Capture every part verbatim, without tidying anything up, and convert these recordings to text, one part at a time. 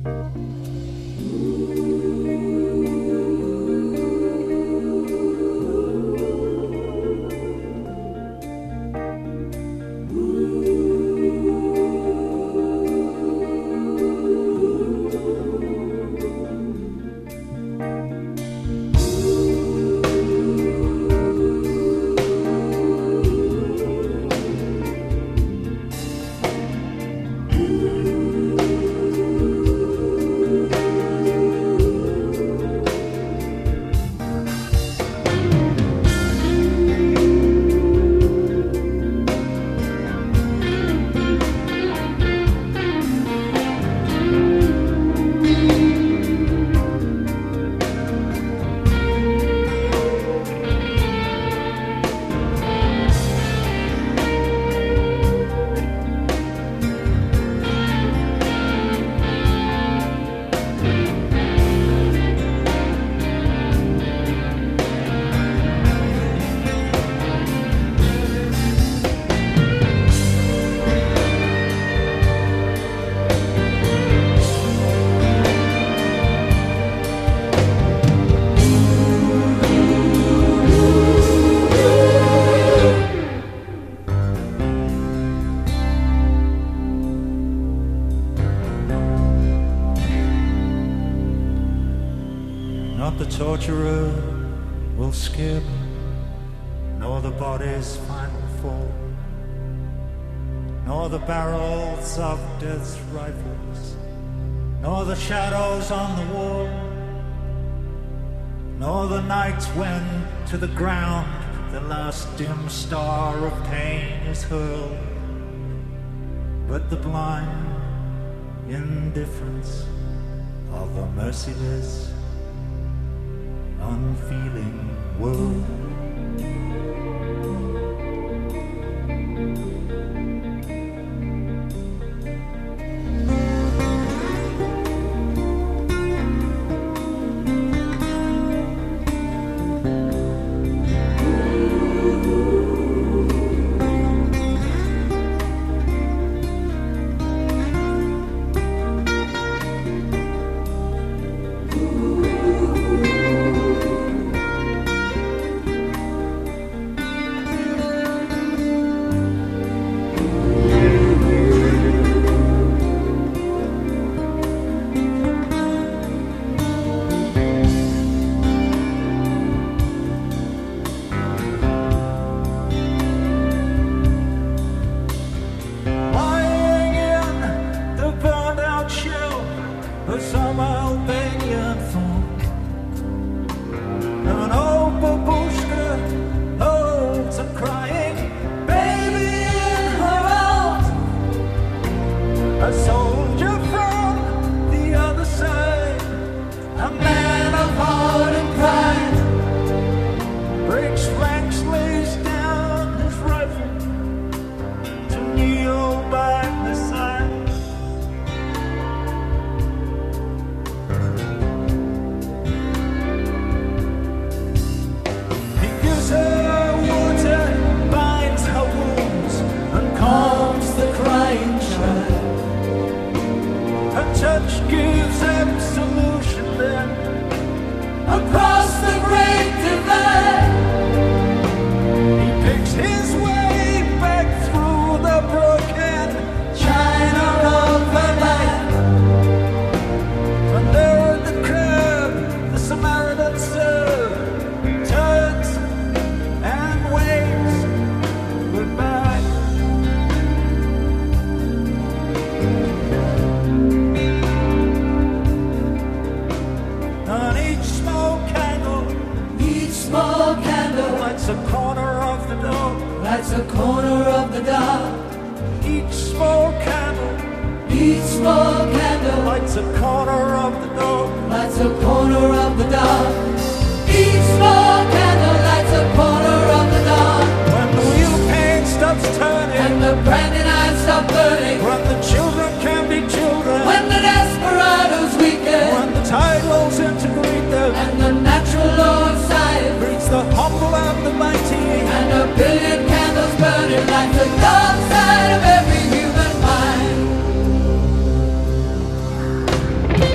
Not the torturer will skip, nor the body's final fall, nor the barrels of death's rifles, nor the shadows on the wall, nor the nights when to the ground the last dim star of pain is hurled, but the blind indifference of a merciless, unfeeling world. Some Albanian folk, an old babushka holds a crying baby in her arms. A soldier from the other side, a man of heart and pride, breaks ranks, lays down his rifle to kneel by the side. Touch gives absolution then across the great divide. He picks his way back through the broken china of her life. And there at the crib, the Samaritan serve turns and waves goodbye. Small candle lights a corner of the door, lights a corner of the dark. Each small candle, each small candle lights a corner of the door, lights a corner of the dark. Each small candle lights a corner of the dark. When the wheel paint stops turning and the brandy nights stop burning, when the children can be children, when the desperados weaken, when the tide rolls in to greet them, and the natural law of science breeds the humble and the mighty, and a billion candles burning like the dark side of every human mind.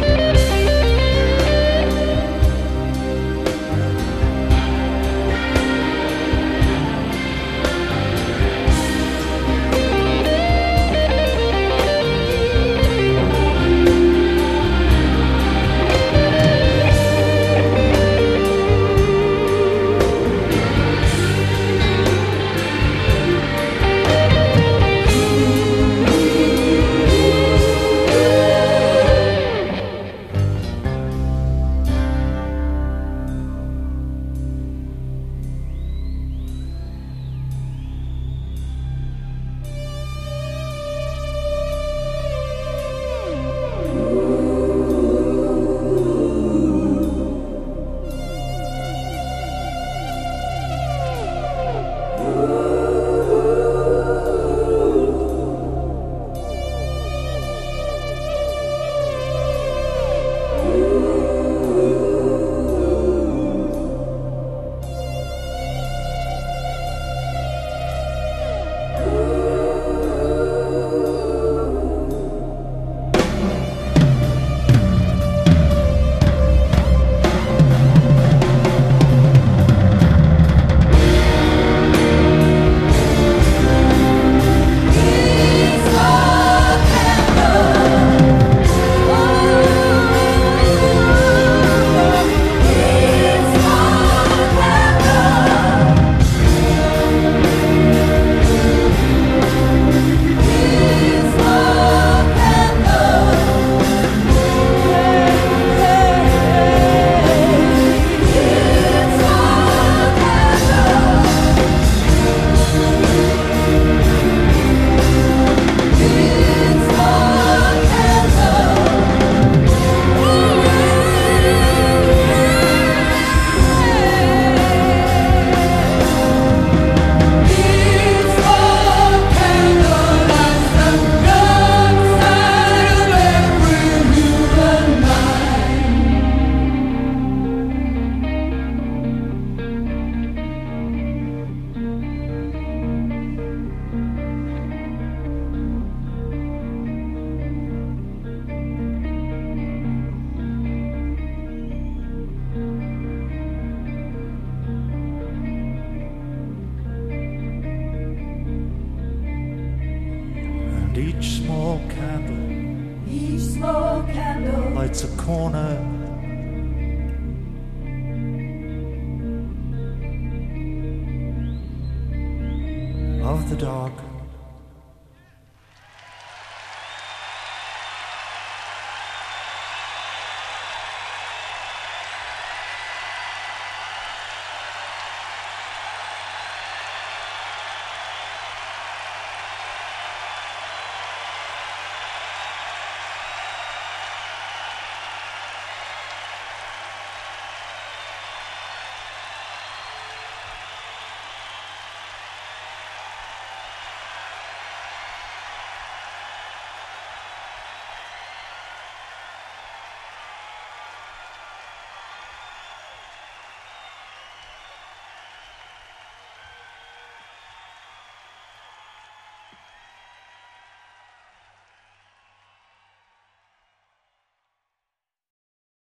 And each small candle, each small candle lights a corner of the dark.